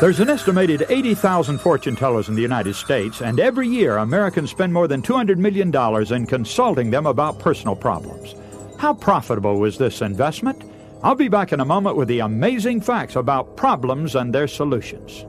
There's an estimated 80,000 fortune tellers in the United States, and every year Americans spend more than $200 million in consulting them about personal problems. How profitable was this investment? I'll be back in a moment with the amazing facts about problems and their solutions.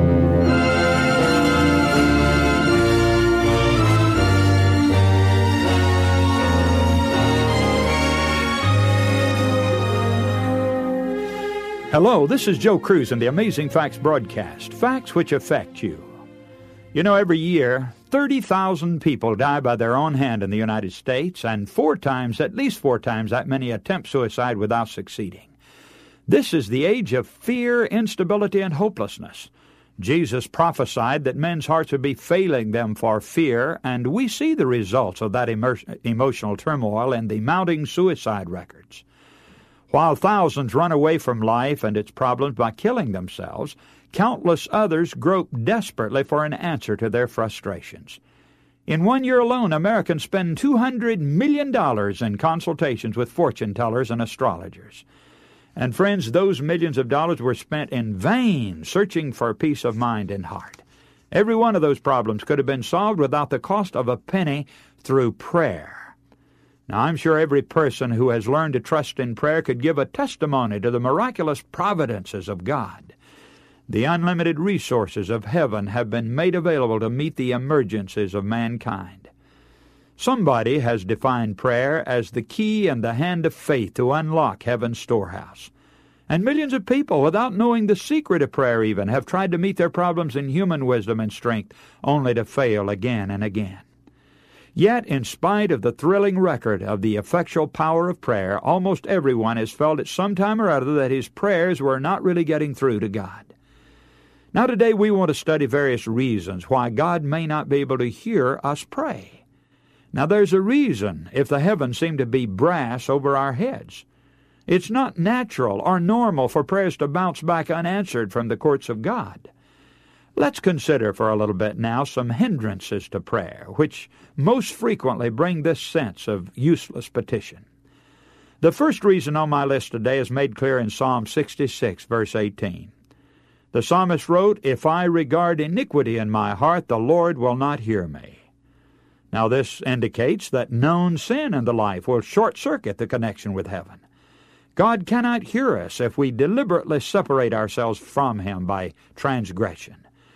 Hello, this is Joe Cruz in the Amazing Facts broadcast, facts which affect you. You know, every year, 30,000 people die by their own hand in the United States, and at least four times that many attempt suicide without succeeding. This is the age of fear, instability, and hopelessness. Jesus prophesied that men's hearts would be failing them for fear, and we see the results of that emotional turmoil in the mounting suicide records. While thousands run away from life and its problems by killing themselves, countless others grope desperately for an answer to their frustrations. In 1 year alone, Americans spend $200 million in consultations with fortune tellers and astrologers. And friends, those millions of dollars were spent in vain searching for peace of mind and heart. Every one of those problems could have been solved without the cost of a penny through prayer. Now, I'm sure every person who has learned to trust in prayer could give a testimony to the miraculous providences of God. The unlimited resources of heaven have been made available to meet the emergencies of mankind. Somebody has defined prayer as the key in the hand of faith to unlock heaven's storehouse. And millions of people, without knowing the secret of prayer even, have tried to meet their problems in human wisdom and strength, only to fail again and again. Yet, in spite of the thrilling record of the effectual power of prayer, almost everyone has felt at some time or other that his prayers were not really getting through to God. Now today we want to study various reasons why God may not be able to hear us pray. Now there's a reason if the heavens seem to be brass over our heads. It's not natural or normal for prayers to bounce back unanswered from the courts of God. Let's consider for a little bit now some hindrances to prayer, which most frequently bring this sense of useless petition. The first reason on my list today is made clear in Psalm 66, verse 18. The psalmist wrote, "If I regard iniquity in my heart, the Lord will not hear me." Now this indicates that known sin in the life will short-circuit the connection with heaven. God cannot hear us if we deliberately separate ourselves from Him by transgression.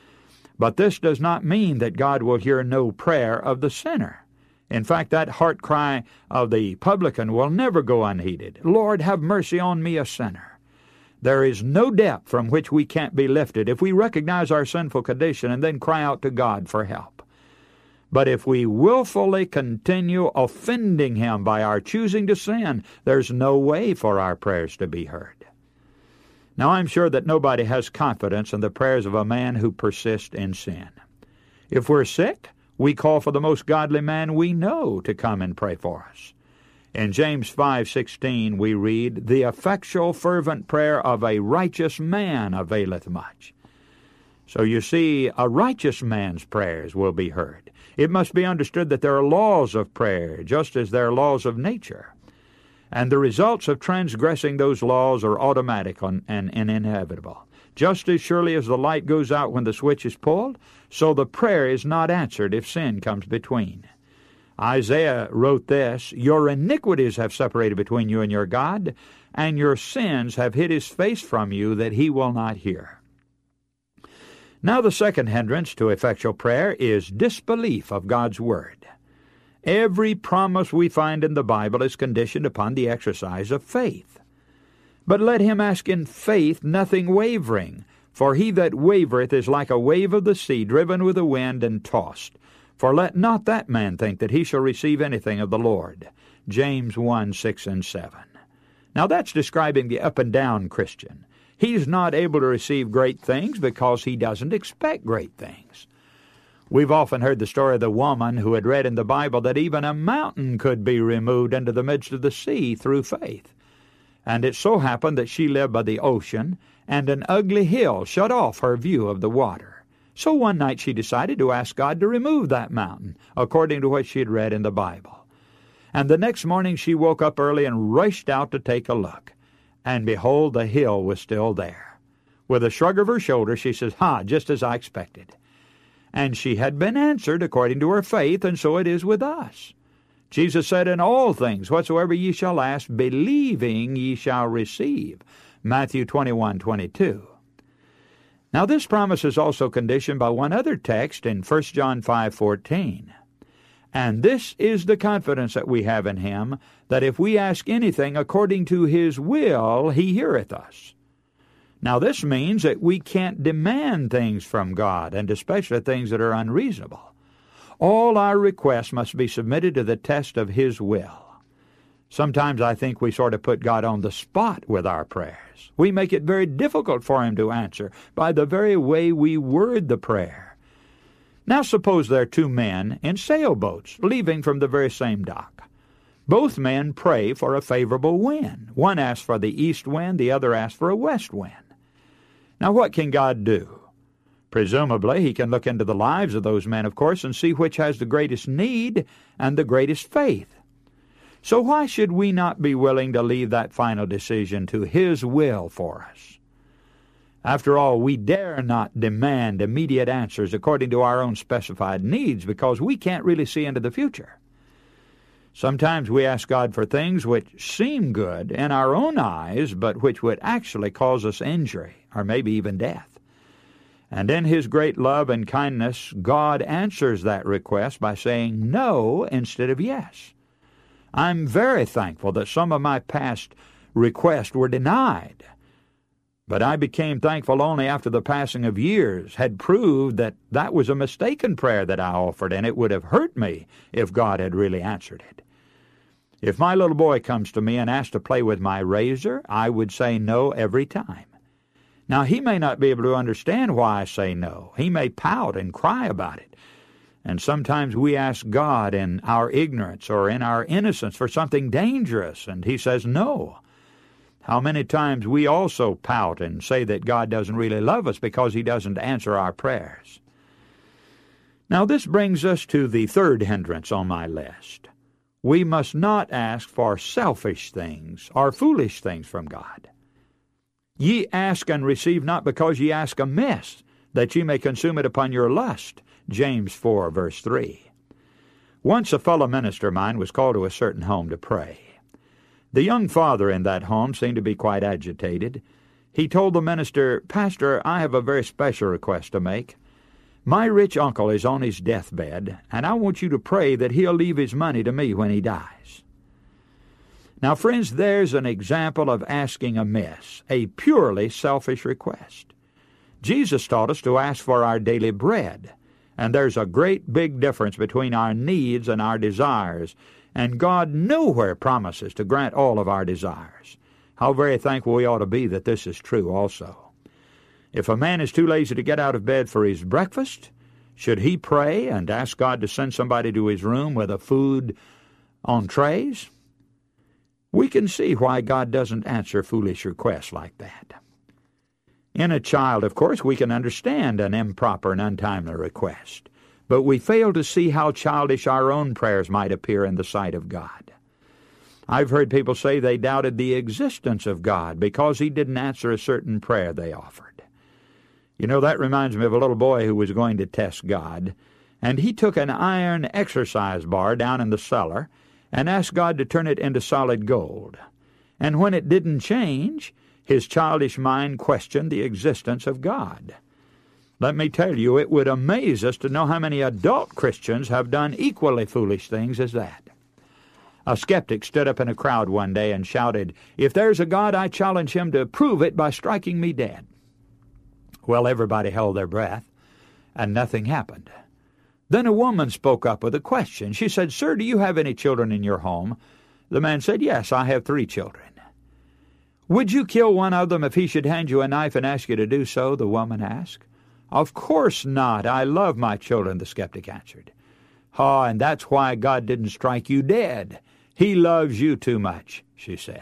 But this does not mean that God will hear no prayer of the sinner. In fact, that heart cry of the publican will never go unheeded. "Lord, have mercy on me, a sinner." There is no depth from which we can't be lifted if we recognize our sinful condition and then cry out to God for help. But if we willfully continue offending Him by our choosing to sin, there's no way for our prayers to be heard. Now, I'm sure that nobody has confidence in the prayers of a man who persists in sin. If we're sick, we call for the most godly man we know to come and pray for us. In James 5:16 we read, "The effectual fervent prayer of a righteous man availeth much." So you see, a righteous man's prayers will be heard. It must be understood that there are laws of prayer, just as there are laws of nature. And the results of transgressing those laws are automatic and inevitable. Just as surely as the light goes out when the switch is pulled, so the prayer is not answered if sin comes between. Isaiah wrote this, "Your iniquities have separated between you and your God, and your sins have hid His face from you that He will not hear." Now the second hindrance to effectual prayer is disbelief of God's Word. Every promise we find in the Bible is conditioned upon the exercise of faith. But let him ask in faith, nothing wavering, for he that wavereth is like a wave of the sea, driven with the wind and tossed. For let not that man think that he shall receive anything of the Lord. James 1:6 and 7. Now that's describing the up-and-down Christian. He's not able to receive great things because he doesn't expect great things. We've often heard the story of the woman who had read in the Bible that even a mountain could be removed into the midst of the sea through faith. And it so happened that she lived by the ocean, and an ugly hill shut off her view of the water. So one night she decided to ask God to remove that mountain, according to what she had read in the Bible. And the next morning she woke up early and rushed out to take a look. And behold, the hill was still there. With a shrug of her shoulders, she says, just as I expected. And she had been answered according to her faith, and so it is with us. Jesus said, in all things whatsoever ye shall ask, believing ye shall receive. Matthew 21:22. Now this promise is also conditioned by one other text in 1 John 5:14. And this is the confidence that we have in him, that if we ask anything according to his will, he heareth us. Now this means that we can't demand things from God, and especially things that are unreasonable. All our requests must be submitted to the test of his will. Sometimes I think we sort of put God on the spot with our prayers. We make it very difficult for him to answer by the very way we word the prayer. Now suppose there are two men in sailboats leaving from the very same dock. Both men pray for a favorable wind. One asks for the east wind, the other asks for a west wind. Now what can God do? Presumably he can look into the lives of those men, of course, and see which has the greatest need and the greatest faith. So why should we not be willing to leave that final decision to his will for us? After all, we dare not demand immediate answers according to our own specified needs because we can't really see into the future. Sometimes we ask God for things which seem good in our own eyes, but which would actually cause us injury or maybe even death. And in his great love and kindness, God answers that request by saying no instead of yes. I'm very thankful that some of my past requests were denied. But I became thankful only after the passing of years had proved that that was a mistaken prayer that I offered, and it would have hurt me if God had really answered it. If my little boy comes to me and asks to play with my razor, I would say no every time. Now, he may not be able to understand why I say no. He may pout and cry about it. And sometimes we ask God in our ignorance or in our innocence for something dangerous, and he says no. How many times we also pout and say that God doesn't really love us because he doesn't answer our prayers. Now this brings us to the third hindrance on my list. We must not ask for selfish things or foolish things from God. Ye ask and receive not because ye ask amiss, that ye may consume it upon your lust. James 4, verse 3. Once a fellow minister of mine was called to a certain home to pray. The young father in that home seemed to be quite agitated. He told the minister, "Pastor, I have a very special request to make. My rich uncle is on his deathbed, and I want you to pray that he'll leave his money to me when he dies." Now, friends, there's an example of asking amiss, a purely selfish request. Jesus taught us to ask for our daily bread, and there's a great big difference between our needs and our desires, and God nowhere promises to grant all of our desires. How very thankful we ought to be that this is true also. If a man is too lazy to get out of bed for his breakfast, should he pray and ask God to send somebody to his room with a food on trays? We can see why God doesn't answer foolish requests like that. In a child, of course, we can understand an improper and untimely request, but we fail to see how childish our own prayers might appear in the sight of God. I've heard people say they doubted the existence of God because he didn't answer a certain prayer they offered. You know, that reminds me of a little boy who was going to test God, and he took an iron exercise bar down in the cellar and asked God to turn it into solid gold. And when it didn't change, his childish mind questioned the existence of God. Let me tell you, it would amaze us to know how many adult Christians have done equally foolish things as that. A skeptic stood up in a crowd one day and shouted, "If there's a God, I challenge him to prove it by striking me dead." Well, everybody held their breath, and nothing happened. Then a woman spoke up with a question. She said, "Sir, do you have any children in your home?" The man said, "Yes, I have 3 children." "Would you kill one of them if he should hand you a knife and ask you to do so?" the woman asked. "Of course not. I love my children," the skeptic answered. And that's why God didn't strike you dead. He loves you too much," she said.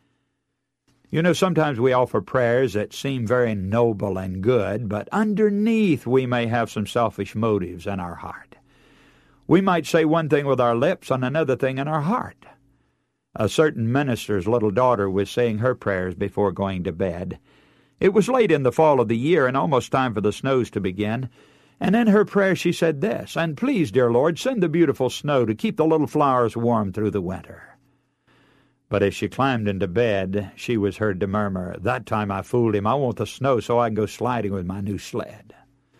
You know, sometimes we offer prayers that seem very noble and good, but underneath we may have some selfish motives in our heart. We might say one thing with our lips and another thing in our heart. A certain minister's little daughter was saying her prayers before going to bed, It was late in the fall of the year and almost time for the snows to begin. And in her prayer she said this, "And please, dear Lord, send the beautiful snow to keep the little flowers warm through the winter." But as she climbed into bed, she was heard to murmur, "That time I fooled him. I want the snow so I can go sliding with my new sled."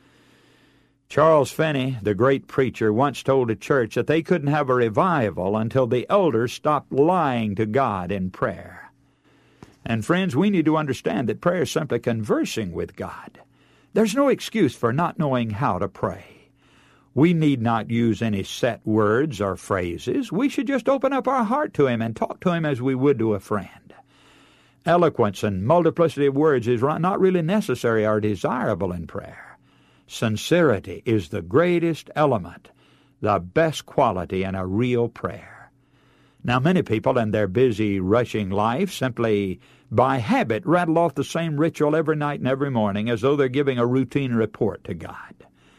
Charles Finney, the great preacher, once told a church that they couldn't have a revival until the elders stopped lying to God in prayer. And friends, we need to understand that prayer is simply conversing with God. There's no excuse for not knowing how to pray. We need not use any set words or phrases. We should just open up our heart to Him and talk to Him as we would to a friend. Eloquence and multiplicity of words is not really necessary or desirable in prayer. Sincerity is the greatest element, the best quality in a real prayer. Now, many people in their busy, rushing life simply by habit rattle off the same ritual every night and every morning as though they're giving a routine report to God.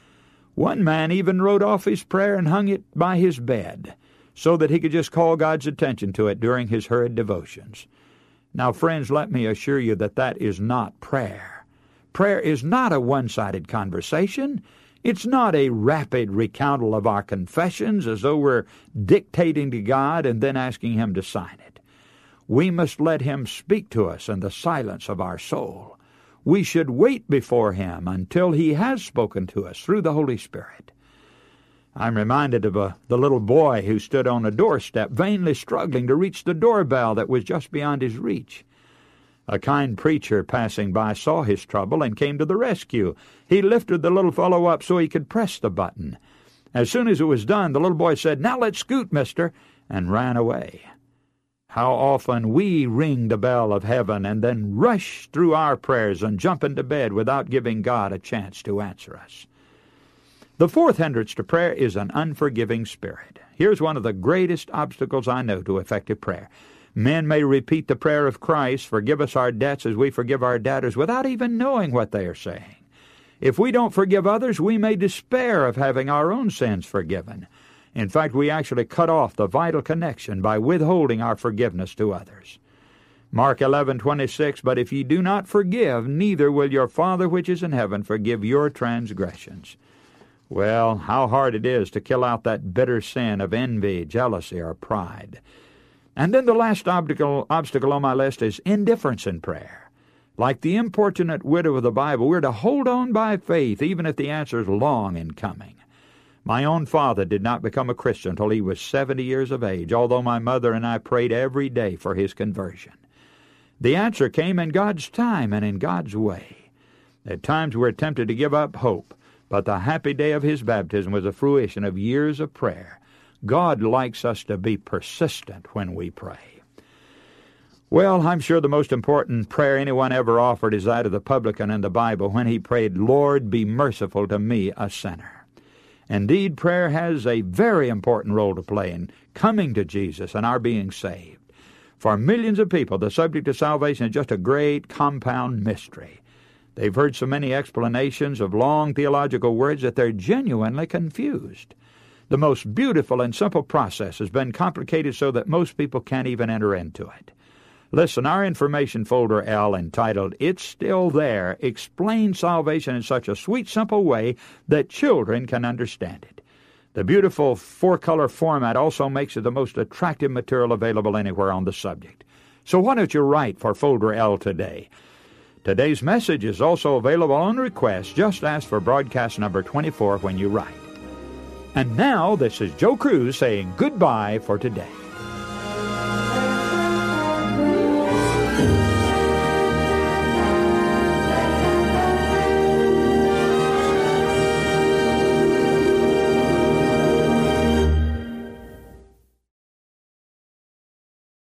One man even wrote off his prayer and hung it by his bed so that he could just call God's attention to it during his hurried devotions. Now, friends, let me assure you that that is not prayer. Prayer is not a one-sided conversation. It's not a rapid recountal of our confessions as though we're dictating to God and then asking Him to sign it. We must let Him speak to us in the silence of our soul. We should wait before Him until He has spoken to us through the Holy Spirit. I'm reminded of the little boy who stood on a doorstep, vainly struggling to reach the doorbell that was just beyond his reach. A kind preacher passing by saw his trouble and came to the rescue. He lifted the little fellow up so he could press the button. As soon as it was done, the little boy said, "Now let's scoot, mister," and ran away. How often we ring the bell of heaven and then rush through our prayers and jump into bed without giving God a chance to answer us. The fourth hindrance to prayer is an unforgiving spirit. Here's one of the greatest obstacles I know to effective prayer. Men may repeat the prayer of Christ, "Forgive us our debts as we forgive our debtors," without even knowing what they are saying. If we don't forgive others, we may despair of having our own sins forgiven. In fact, we actually cut off the vital connection by withholding our forgiveness to others. Mark 11:26, "But if ye do not forgive, neither will your Father which is in heaven forgive your transgressions." Well, how hard it is to kill out that bitter sin of envy, jealousy, or pride. And then the last obstacle on my list is indifference in prayer. Like the importunate widow of the Bible, we're to hold on by faith even if the answer is long in coming. My own father did not become a Christian until he was 70 years of age, although my mother and I prayed every day for his conversion. The answer came in God's time and in God's way. At times we're tempted to give up hope, but the happy day of his baptism was a fruition of years of prayer. God likes us to be persistent when we pray. Well, I'm sure the most important prayer anyone ever offered is that of the publican in the Bible when he prayed, "Lord, be merciful to me, a sinner." Indeed, prayer has a very important role to play in coming to Jesus and our being saved. For millions of people, the subject of salvation is just a great compound mystery. They've heard so many explanations of long theological words that they're genuinely confused. The most beautiful and simple process has been complicated so that most people can't even enter into it. Listen, our information folder L, entitled "It's Still There," explains salvation in such a sweet, simple way that children can understand it. The beautiful four-color format also makes it the most attractive material available anywhere on the subject. So why don't you write for folder L today? Today's message is also available on request. Just ask for broadcast number 24 when you write. And now, this is Joe Cruz saying goodbye for today.